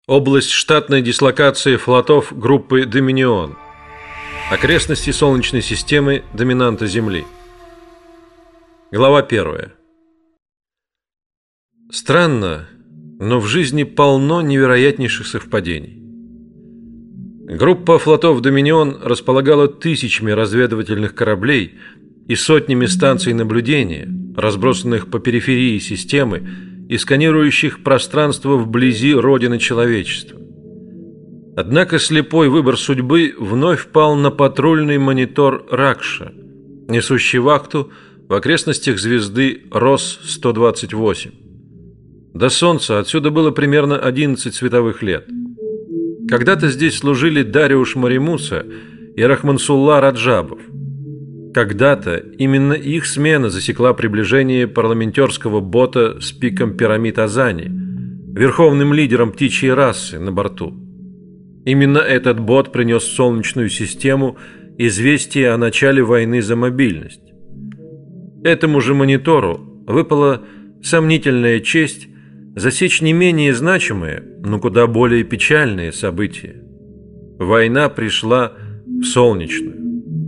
Область штатной дислокации флотов группы «Доминион». Окрестности Солнечной системы доминанта Земли. Глава 1. Странно, но в жизни полно невероятнейших совпадений. Группа флотов «Доминион» располагала тысячами разведывательных кораблей и сотнями станций наблюдения, разбросанных по периферии системы и сканирующих пространство вблизи родины человечества. Однако слепой выбор судьбы вновь пал на патрульный монитор Ракша, несущий вахту в окрестностях звезды Рос-128. До Солнца отсюда было примерно 11 световых лет. Когда-то здесь служили Дариуш Маримуса и Рахмансулла Раджабов. Когда-то именно их смена засекла приближение парламентерского бота с пиком пирамид Азани, верховным лидером птичьей расы на борту. Именно этот бот принес в Солнечную систему известие о начале войны за мобильность. Этому же монитору выпала сомнительная честь засечь не менее значимые, но куда более печальные события. Война пришла в Солнечную.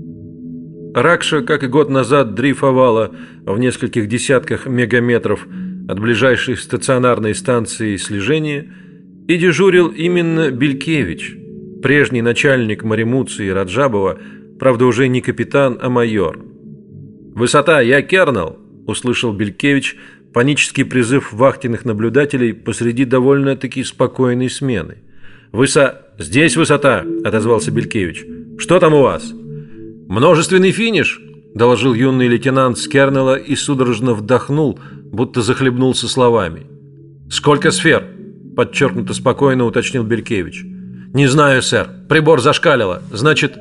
Ракша, как и год назад, дрейфовала в нескольких десятках мегаметров от ближайшей стационарной станции слежения, и дежурил именно Белькевич, прежний начальник Маримуцы и Раджабова, правда уже не капитан, а майор. «Высота, я Кернел!» – услышал Белькевич панический призыв вахтенных наблюдателей посреди довольно-таки спокойной смены. «Здесь высота!» – отозвался Белькевич. «Что там у вас?» «Множественный финиш!» – доложил юный лейтенант с Кернела и судорожно вдохнул, будто захлебнулся словами. «Сколько сфер?» – подчеркнуто спокойно уточнил Белькевич. «Не знаю, сэр. Прибор зашкалило. Значит,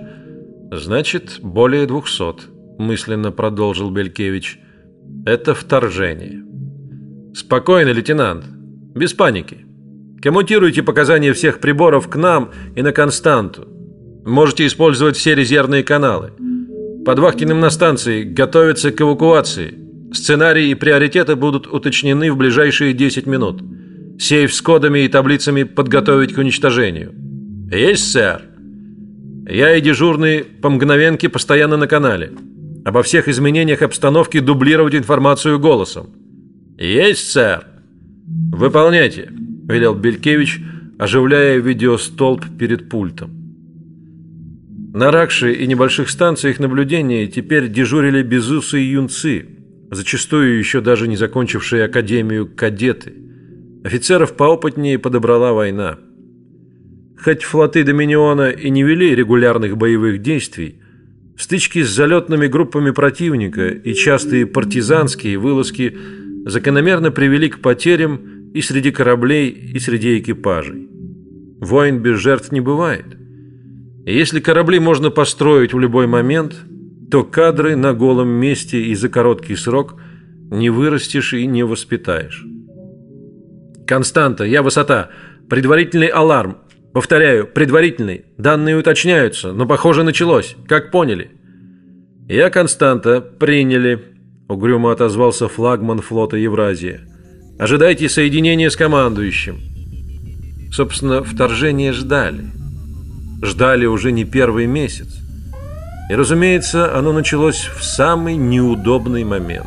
более 200», – мысленно продолжил Белькевич. «Это вторжение». «Спокойно, лейтенант. Без паники. Коммутируйте показания всех приборов к нам и на Константу. Можете использовать все резервные каналы. Под вахтенным на станции готовятся к эвакуации. Сценарии и приоритеты будут уточнены в ближайшие 10 минут. Сейф с кодами и таблицами подготовить к уничтожению». «Есть, сэр». «Я и дежурный по мгновенке постоянно на канале. Обо всех изменениях обстановки дублировать информацию голосом». «Есть, сэр». «Выполняйте», – велел Белькевич, оживляя видеостолб перед пультом. На Ракше и небольших станциях наблюдения теперь дежурили безусые юнцы, зачастую еще даже не закончившие академию кадеты. Офицеров поопытнее подобрала война. Хоть флоты Доминиона и не вели регулярных боевых действий, стычки с залетными группами противника и частые партизанские вылазки закономерно привели к потерям и среди кораблей, и среди экипажей. Войн без жертв не бывает. И если корабли можно построить в любой момент, то кадры на голом месте и за короткий срок не вырастешь и не воспитаешь. «Константа, я высота. Предварительный аларм. Повторяю, предварительный. Данные уточняются, но, похоже, началось. Как поняли?» «Я Константа. Приняли», — угрюмо отозвался флагман флота Евразия. «Ожидайте соединения с командующим». Собственно, вторжение ждали. Ждали уже не первый месяц. И, разумеется, оно началось в самый неудобный момент.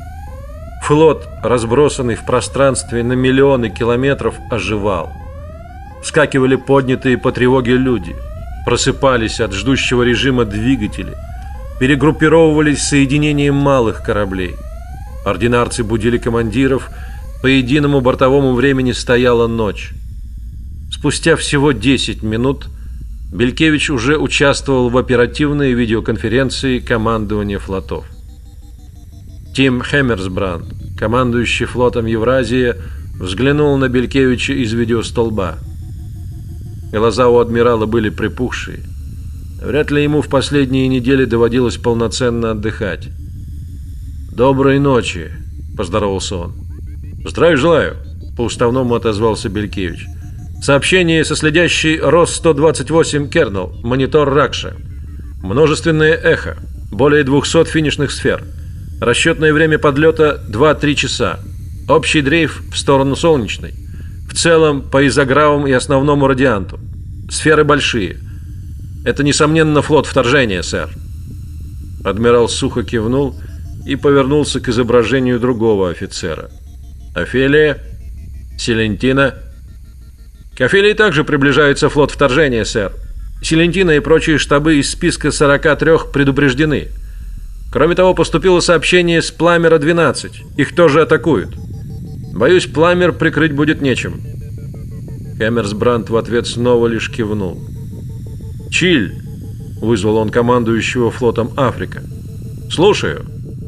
Флот, разбросанный в пространстве на миллионы километров, оживал. Вскакивали поднятые по тревоге люди, просыпались от ждущего режима двигатели, перегруппировывались соединением малых кораблей. Ординарцы будили командиров, по единому бортовому времени стояла ночь. Спустя всего 10 минут Белькевич уже участвовал в оперативной видеоконференции командования флотов. Тим Хеммерсбранд, командующий флотом Евразия, взглянул на Белькевича из видеостолба. Глаза у адмирала были припухшие. Вряд ли ему в последние недели доводилось полноценно отдыхать. «Доброй ночи», – поздоровался он. «Здравия желаю», – по-уставному отозвался Белькевич. «Сообщение со следящей Рос-128 Кернел, монитор Ракша. Множественное эхо, более 200 финишных сфер. Расчетное время подлета 2-3 часа. Общий дрейф в сторону Солнечной. В целом по изогравам и основному радианту. Сферы большие. Это, несомненно, флот вторжения, сэр. Адмирал сухо кивнул и повернулся к изображению другого офицера. Офелия? Селентина? К Офелии также приближается флот вторжения, сэр. Селентина и прочие штабы из списка 43 предупреждены. Кроме того, поступило сообщение с Пламера-12. Их тоже атакуют. Боюсь, Пламер прикрыть будет нечем. Хэмерсбранд в ответ снова лишь кивнул. «Чиль!» — вызвал он командующего флотом Африка. «Слушаю».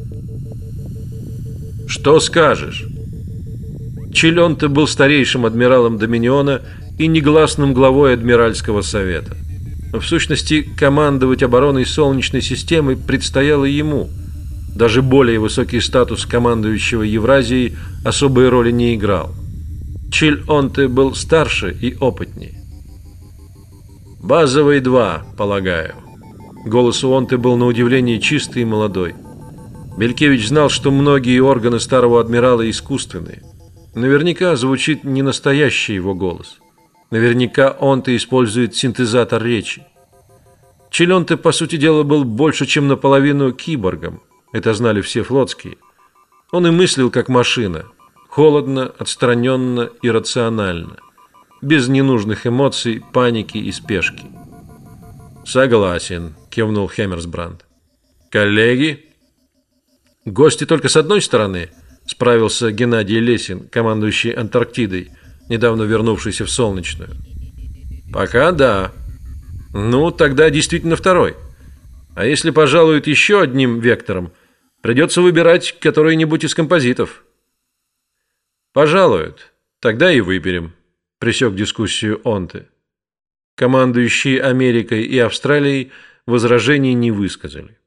«Что скажешь?» Чиль-Онте был старейшим адмиралом Доминиона и негласным главой Адмиральского совета. В сущности, командовать обороной Солнечной системы предстояло ему. Даже более высокий статус командующего Евразией особой роли не играл. Чиль-Онте был старше и опытнее. «Базовый 2, полагаю». Голос у Онте был на удивление чистый и молодой. Белькевич знал, что многие органы старого адмирала искусственные. Наверняка звучит не настоящий его голос. Наверняка Онте использует синтезатор речи. Чиль-Онте, по сути дела, был больше, чем наполовину киборгом. Это знали все флотские. Он и мыслил как машина. Холодно, отстраненно и рационально. Без ненужных эмоций, паники и спешки. «Согласен», — кивнул Хэмерсбранд. «Коллеги?» «Гости только с одной стороны», — справился Геннадий Лесин, командующий Антарктидой, недавно вернувшийся в Солнечную. «Пока да. Ну, тогда действительно второй. А если пожалуют еще одним вектором, придется выбирать который-нибудь из композитов». «Пожалуют. Тогда и выберем», — пресек дискуссию Онте. Командующие Америкой и Австралией возражений не высказали.